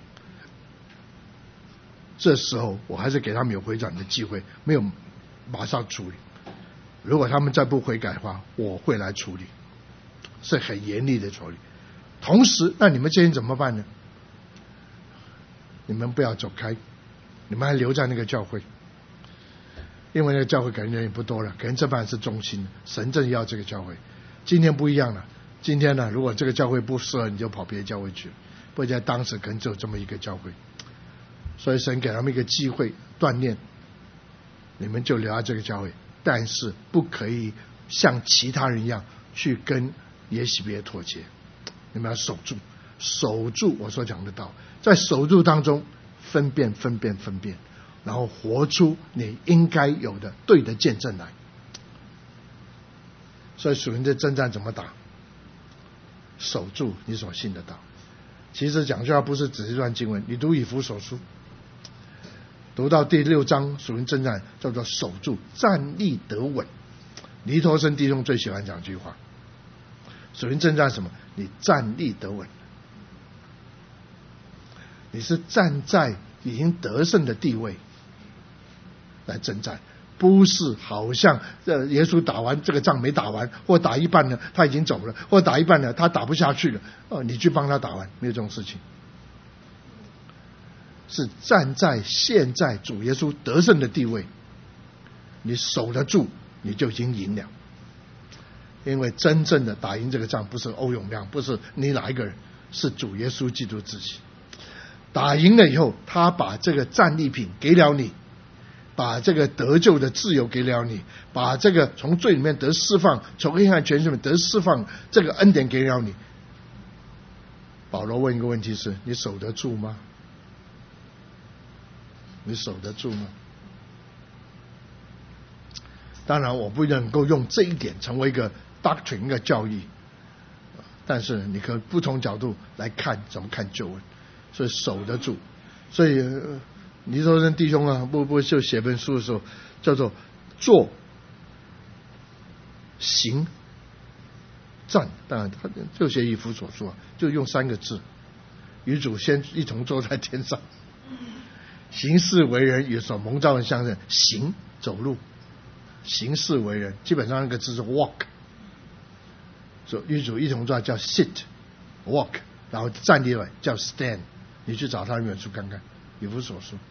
这时候我还是给他们有回转的机会，没有马上处理。如果他们再不悔改的话，我会来处理，是很严厉的处理。同时，那你们这些人怎么办呢？你们不要走开，你们还留在那个教会，因为那个教会可能人也不多了，可能这班是中心的，神正要这个教会。今天不一样了，今天呢，如果这个教会不适合，你就跑别的教会去。不过在当时可能只有这么一个教会，所以神给他们一个机会锻炼，你们就留在这个教会。但是不可以像其他人一样去跟耶洗别妥协，你们要守住，守住我所讲的道，在守住当中分辨分辨分辨，然后活出你应该有的对的见证来。所以属灵的征战怎么打？守住你所信的道。其实讲句话不是只是一段经文，你读以弗所书读到第六章属灵征战叫做守住，站立得稳。尼托生弟兄最喜欢讲这句话，属灵征战什么？你站立得稳，你是站在已经得胜的地位来征战，不是好像耶稣打完这个仗没打完，或打一半呢他已经走了，或打一半呢他打不下去了，哦，你去帮他打完，没有这种事情。是站在现在主耶稣得胜的地位你守得住，你就已经赢了。因为真正的打赢这个仗不是欧永亮，不是你哪一个人，是主耶稣基督自己。打赢了以后，他把这个战利品给了你，把这个得救的自由给了你，把这个从罪里面得释放，从黑暗权势里面得释放，这个恩典给了你。保罗问一个问题是：你守得住吗？你守得住吗？当然我不能够用这一点成为一个 doctrine 一个教义，但是你可以不同角度来看怎么看救恩，所以守得住。所以尼收生弟兄啊，不不就写本书的时候叫做做行战，当然他就写以弗所书啊，就用三个字：与主先一同坐在天上。行事为人与所蒙召的相认，行走路，行事为人，基本上那个字是 walk， 所以与主一同坐叫 sit walk， 然后站立了叫 stand。你去找他的原书看看，以弗所书。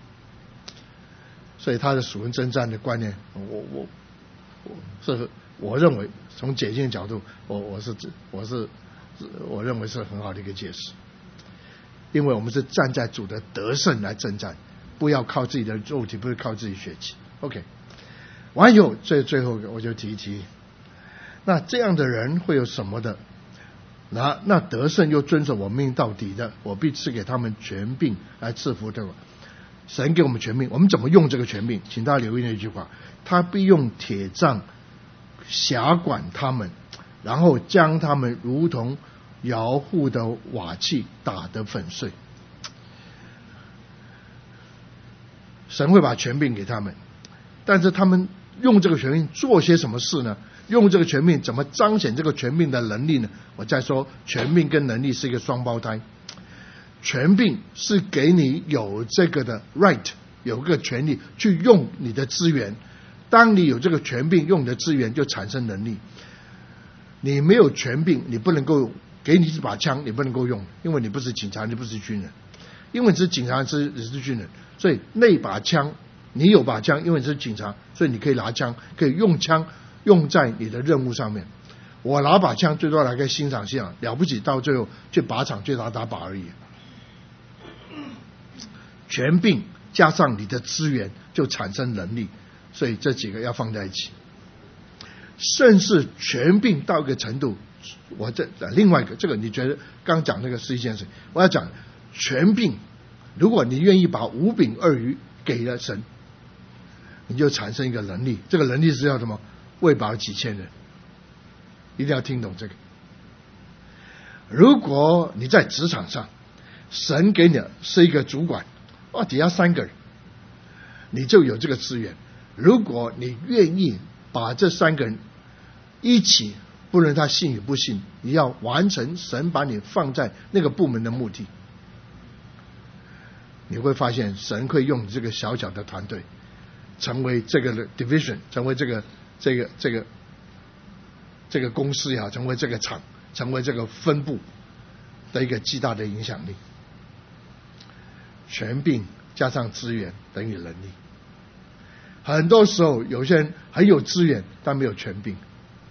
所以他的属灵征战的观念，我我我是我认为从解经的角度，我我是我是我认为是很好的一个解释。因为我们是站在主的得胜来征战，不要靠自己的肉体，不是靠自己血气。OK， 完以后最最后我就提一提，那这样的人会有什么的？那那得胜又遵守我命到底的，我必赐给他们权柄来赐福对吧？神给我们权柄，我们怎么用这个权柄？请大家留意那句话：他必用铁杖辖管他们，然后将他们如同摇户的瓦器打得粉碎。神会把权柄给他们，但是他们用这个权柄做些什么事呢？用这个权柄怎么彰显这个权柄的能力呢？我再说，权柄跟能力是一个双胞胎。权柄是给你有这个的 right， 有个权利去用你的资源。当你有这个权柄用你的资源，就产生能力。你没有权柄，你不能够给你一把枪，你不能够用，因为你不是警察，你不是军人。因为你是警察，是你是军人，所以那把枪你有把枪，因为你是警察，所以你可以拿枪，可以用枪用在你的任务上面。我拿把枪最多来个欣赏欣赏，了不起到最后去靶场去打打靶而已。权柄加上你的资源就产生能力，所以这几个要放在一起。甚至权柄到一个程度，我这另外一个，这个你觉得刚讲那个是一件事，我要讲权柄，如果你愿意把五饼二鱼给了神，你就产生一个能力，这个能力是要什么？喂饱几千人，一定要听懂这个。如果你在职场上，神给你的是一个主管，哦，底下三个人，你就有这个资源。如果你愿意把这三个人一起，不论他信与不信，你要完成神把你放在那个部门的目的，你会发现神会用这个小小的团队成为这个 division， 成为这个这个这个这个公司也好，成为这个厂，成为这个分部的一个极大的影响力。权柄加上资源等于能力。很多时候有些人很有资源但没有权柄，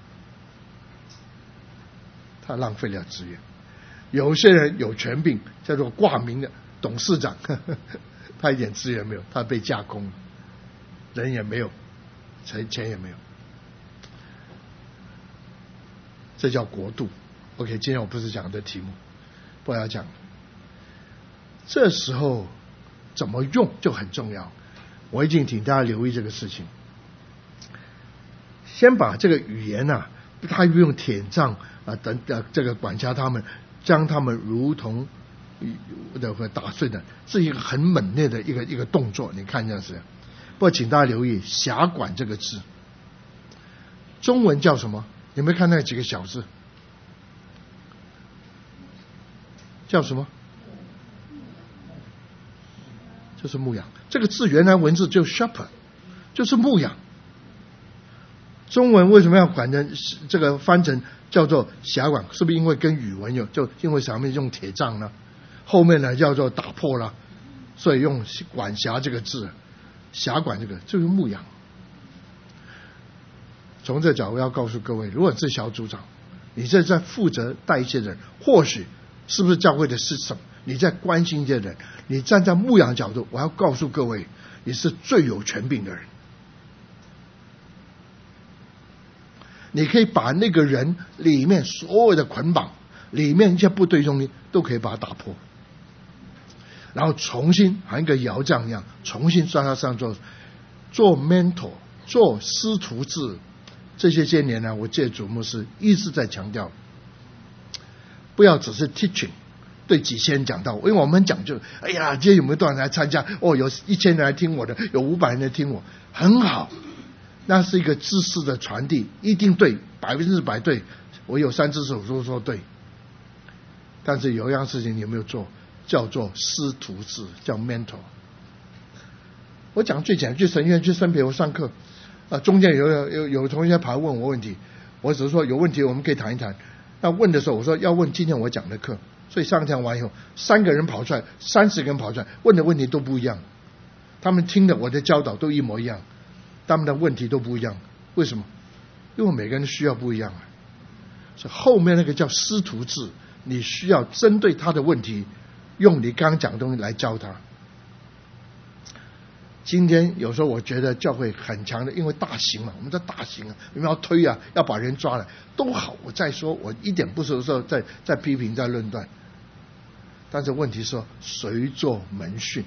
他浪费了资源。有些人有权柄，叫做挂名的董事长，呵呵，他一点资源没有，他被架空了，人也没有，钱钱也没有，这叫国度。 OK， 今天我不是讲这题目，不要讲。这时候怎么用就很重要，我已经请大家留意这个事情。先把这个语言啊，他用铁杖啊等呃这个管辖他们，将他们如同的会打碎的，是一个很猛烈的一个一个动作，你看这样是。不过请大家留意辖管这个字，中文叫什么？有没有看那几个小字？叫什么？就是牧养。这个字原来文字就 shepherd， 就是牧养。中文为什么要管成这个翻成叫做辖管？是不是因为跟语文有，就因为上面用铁杖呢，后面呢叫做打破了，所以用管辖这个字，辖管这个就是牧养。 从这角度要告诉各位，如果你是小组长，你这在负责带一些人，或许是不是教会的system，你在关心这些人，你站在牧养角度，我要告诉各位，你是最有权柄的人。你可以把那个人里面所有的捆绑，里面一些不对中力都可以把它打破，然后重新像一个窑匠一样，重新让他上做做 mentor， 做师徒制。这些些年呢，我借主牧师一直在强调，不要只是 teaching， 对几千人讲道，因为我们讲究，哎呀，今天有没有多少人来参加？哦，有一千人来听我的，有五百人来听我，很好。那是一个知识的传递，一定对，百分之百对。我有三只手都说对，但是有一样事情你有没有做，叫做师徒制，叫 mentor。我讲最简单，去神院去生培我上课。啊，中间有有有同学跑来问我问题，我只是说有问题我们可以谈一谈。那问的时候我说要问今天我讲的课，所以上讲完以后，三个人跑出来，三十个人跑出来，问的问题都不一样，他们听的我的教导都一模一样，他们的问题都不一样。为什么？因为每个人需要不一样啊。所以后面那个叫师徒制，你需要针对他的问题，用你刚刚讲的东西来教他。今天有时候我觉得教会很强的，因为大型嘛，我们在大型啊，我们要推啊，要把人抓来，都好。我再说，我一点不是说在在批评，在论断。但是问题是说，谁做门训？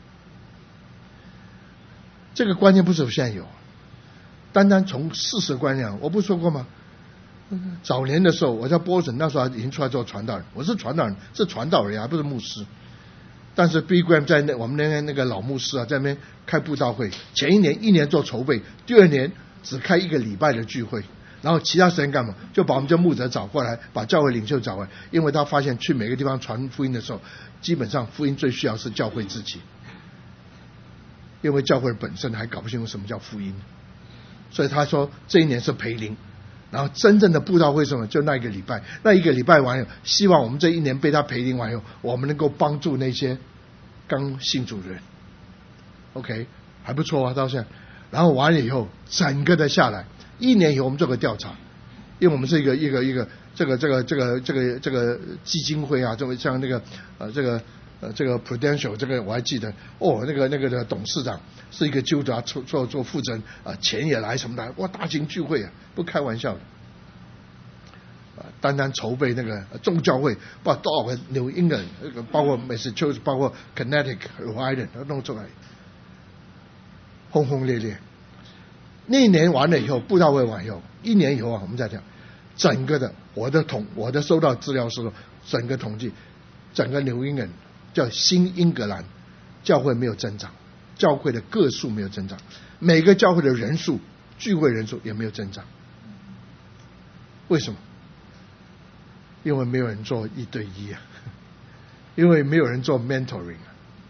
这个观念不是现在有，单单从事实观念，我不说过吗？早年的时候，我在波士顿，那时候已经出来做传道人，我是传道人，是传道人，还不是牧师。但是 Billy Graham 在那我们那边那个老牧师啊，在那边开布道会，前一年一年做筹备，第二年只开一个礼拜的聚会，然后其他时间干嘛？就把我们这牧者找过来，把教会领袖找来，因为他发现去每个地方传福音的时候，基本上福音最需要是教会自己，因为教会本身还搞不清楚什么叫福音，所以他说这一年是培灵。然后真正的布道会什么？就那一个礼拜，那一个礼拜完以后，希望我们这一年被他培灵完以后，我们能够帮助那些刚信主的人。OK， 还不错啊，到现在。然后完了以后，整个的下来，一年以后我们做个调查，因为我们是一个一个一个这个这个这个这个这个基金会啊，这个像那个呃这个呃这个 Prudential 这个我还记得哦，那个那个的董事长是一个基督徒做做做负责人啊，钱也来什么的，哇，大型聚会啊，不开玩笑的。啊，单单筹备那个众教会，把多少个 New England， 包括 Massachusetts， 包括 Connecticut、Rhode Island 都弄出来，轰轰烈烈。那一年完了以后，布道会完以后，一年以后啊，我们再讲整个的，我的统，我的收到资料是说，整个统计，整个 New England 叫新英格兰教会没有增长，教会的个数没有增长，每个教会的人数、聚会人数也没有增长。为什么？因为没有人做一对一啊，因为没有人做 mentoring 啊。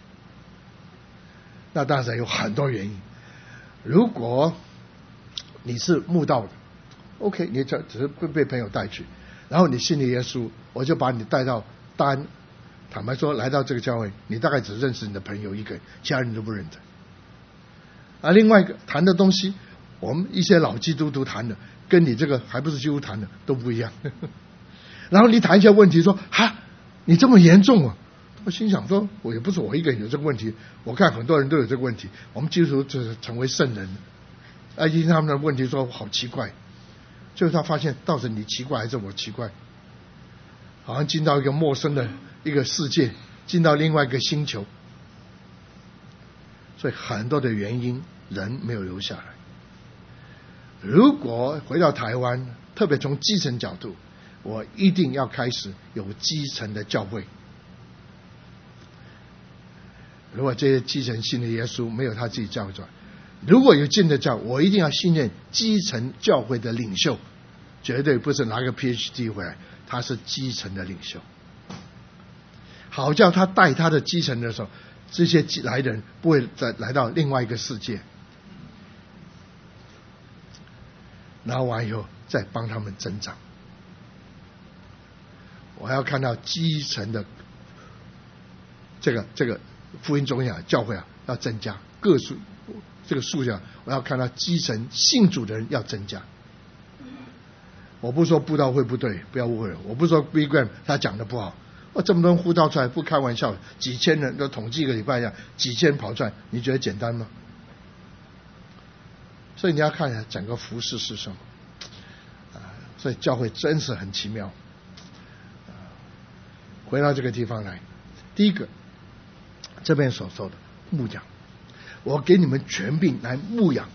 那当然有很多原因。如果你是慕道的 ，OK， 你只只是被朋友带去，然后你信了耶稣，我就把你带到单。坦白说，来到这个教会，你大概只认识你的朋友一个，其他人都不认得。而另外一个谈的东西，我们一些老基督徒谈的，跟你这个还不是基督徒谈的都不一样。然后你谈一些问题说，哈，你这么严重啊！我心想说，我也不是我一个人有这个问题，我看很多人都有这个问题。我们基督徒就是成为圣人，啊，因为他们的问题说好奇怪，最后他发现到底你奇怪还是我奇怪，好像进到一个陌生的一个世界，进到另外一个星球，所以很多的原因人没有留下来。如果回到台湾，特别从基层角度，我一定要开始有基层的教会。如果这些基层信的耶稣没有他自己教会，如果有进的教，我一定要信任基层教会的领袖，绝对不是拿个 P H D 回来，他是基层的领袖，好叫他带他的基层的时候，这些来的人不会再来到另外一个世界，然后完以后再帮他们增长。我还要看到基层的这个这个福音中心啊，教会啊要增加个数，这个数量我要看到基层信主的人要增加。 我不是说布道会不对，不要误会了。我不是说 Billy Graham 他讲的不好。我这么多人呼道出来，不开玩笑，几千人都统计一个礼拜一样，几千人跑出来，你觉得简单吗？所以你要看一下整个服事是什么。啊，所以教会真是很奇妙。啊，回到这个地方来，第一个，这边所说的牧养，我给你们权柄来牧养。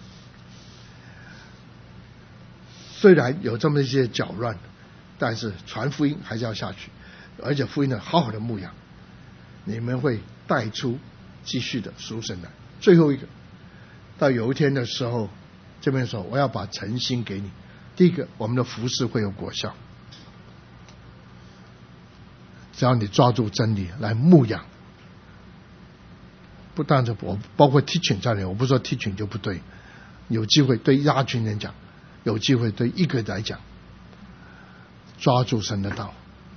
虽然有这么一些搅乱，但是传福音还是要下去，而且福音呢好好的牧养，你们会带出继续的属神来。最后一个，到有一天的时候，这边说我要把诚心给你。第一个，我们的服事会有果效，只要你抓住真理来牧养。不但是我包括 teaching 在内，我不说 teaching 就不对，有机会对一大群人讲，有机会对一个来讲，抓住神的道，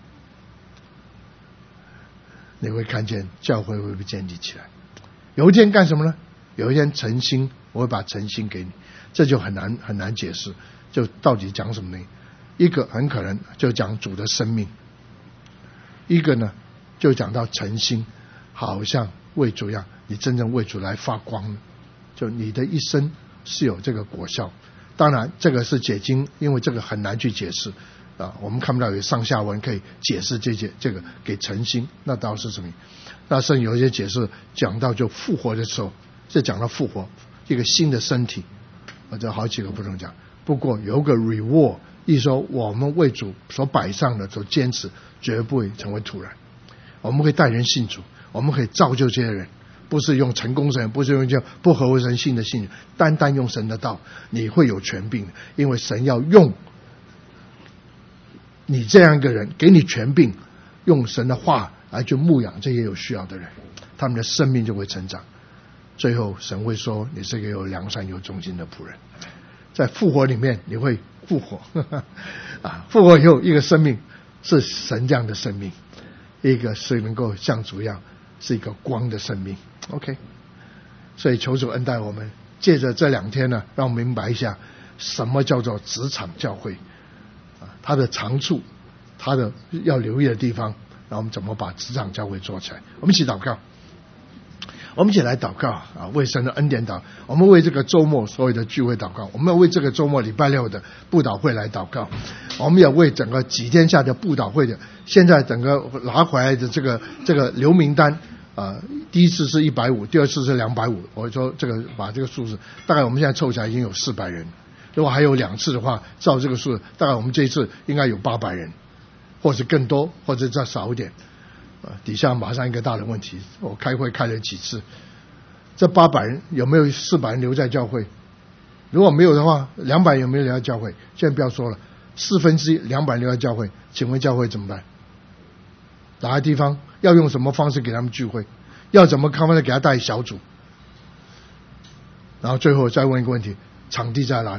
你会看见教会会被建立起来。有一天干什么呢？有一天诚心，我会把诚心给你，这就很难很难解释，就到底讲什么呢？一个很可能就讲主的生命，一个呢就讲到诚心，好像为主一样，你真正为主来发光，就你的一生是有这个果效。当然这个是解经，因为这个很难去解释啊，我们看不到有上下文可以解释这些，这个给诚心那倒是什么？那甚至有一些解释讲到就复活的时候，是讲到复活一个新的身体，啊，这好几个不能讲。不过有个 reward， 意思说我们为主所摆上的所坚持绝不会成为突然，我们会带人信主，我们可以造就这些人，不是用成功神，不是用叫不合乎人性的信，单单用神的道，你会有权柄，因为神要用你这样一个人，给你权柄，用神的话来去牧养这些有需要的人，他们的生命就会成长。最后神会说你是个有良善有忠心的仆人。在复活里面你会复活呵呵啊，复活以后一个生命是神这样的生命，一个是能够像主一样是一个光的生命。 OK， 所以求主恩待我们，借着这两天呢，让我们明白一下什么叫做职场教会啊，它的长处，它的要留意的地方，然后我们怎么把职场教会做起来。我们一起祷告，我们一起来祷告啊，为神的恩典祷，我们为这个周末所有的聚会祷告，我们要为这个周末礼拜六的布道会来祷告，我们也为整个几天下的布道会的现在整个拿回来的这个这个留名单啊，第一次是一百五十，第二次是两百五十，我说这个把这个数字，大概我们现在凑起来已经有四百人，如果还有两次的话，照这个数，大概我们这一次应该有八百人，或者更多，或者再少一点。底下马上一个大的问题，我开会开了几次，这八百人有没有四百人留在教会？如果没有的话，两百人有没有留在教会？现在不要说了，四分之一两百人留在教会，请问教会怎么办？哪个地方要用什么方式给他们聚会？要怎么看方式给他带小组？然后最后再问一个问题，场地在哪里？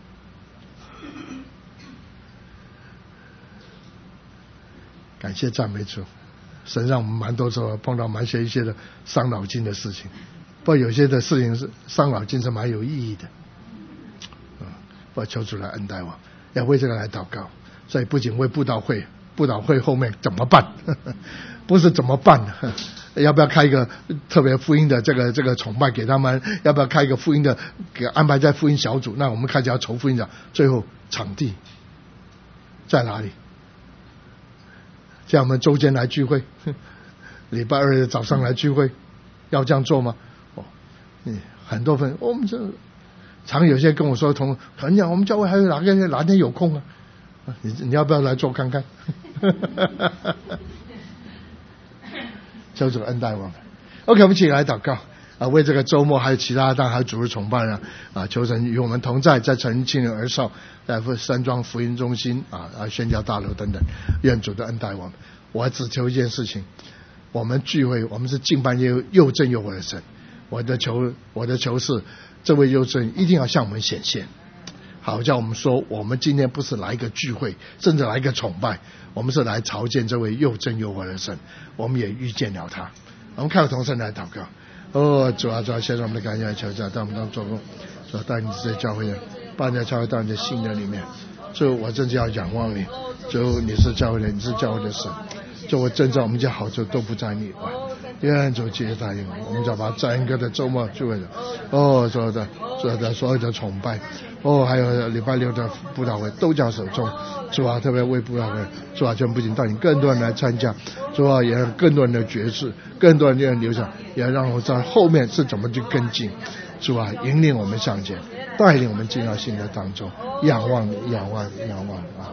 感谢赞美主，神让我们蛮多时候碰到蛮些一些的伤脑筋的事情，不过有些的事情是伤脑筋是蛮有意义的，嗯，我求主来恩待我，要为这个来祷告。所以不仅为布道会，布道会后面怎么办？呵呵，不是怎么办，要不要开一个特别福音的这个这个崇拜给他们？要不要开一个福音的给安排在福音小组？那我们开始要筹福音的，最后场地在哪里？像我们周间来聚会，礼拜二的早上来聚会，要这样做吗？哦，嗯，很多分，我们这常有些跟我说同，很讲我们教会还有哪个哪天有空啊？你你要不要来做看看？求主恩待我们。OK， 我们一起来祷告啊，为这个周末还有其他当然还有主日崇拜啊啊，求神与我们同在，在城青年儿少，在山庄福音中心啊啊宣教大楼等等，愿主的恩待我们。我只求一件事情，我们聚会，我们是敬拜又又正又活的神。我的求，我的求是，这位又正一定要向我们显现。好，叫我们说，我们今天不是来一个聚会，甚至来一个崇拜，我们是来朝见这位又正又活的神。我们也遇见了他。我们看同声来祷告。哦，主啊，主啊，现在我们的感谢求主在我们当中做工，主带你这些教会人，把你的教会到你的信仰里面。 主，我真的要仰望你，主，你是教会的，你是教会的神，主，我真知道我们家好处都不在你外。愿主接待我们，就把整个的周末就为了哦，所有的所有的所有的崇拜，哦，还有礼拜六的布道会都交手中。主啊，特别为布道会，主啊，就不仅带领更多人来参加，主啊，也让更多人的决志，更多人的留下，也让我在后面是怎么去跟进。主啊，引领我们向前，带领我们进到新的当中，仰望你，仰望你，仰望你啊！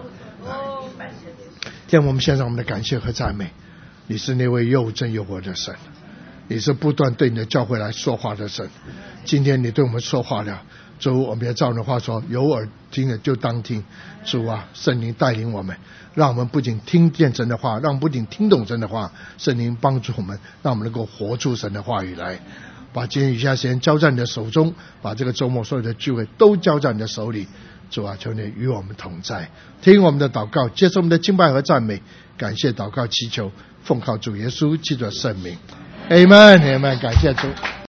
天，我们献上我们的感谢和赞美。你是那位又真又活的神，你是不断对你的教会来说话的神。今天你对我们说话了，主，我们也照你的话说，有耳听的就当听。主啊，圣灵带领我们，让我们不仅听见神的话，让我们不仅听懂神的话，圣灵帮助我们，让我们能够活出神的话语来。把今天以下时间交在你的手中，把这个周末所有的聚会都交在你的手里。主啊，求你与我们同在，听我们的祷告，接受我们的敬拜和赞美，感谢祷告祈求，奉靠主耶稣基督的圣名， Amen Amen， 感谢主。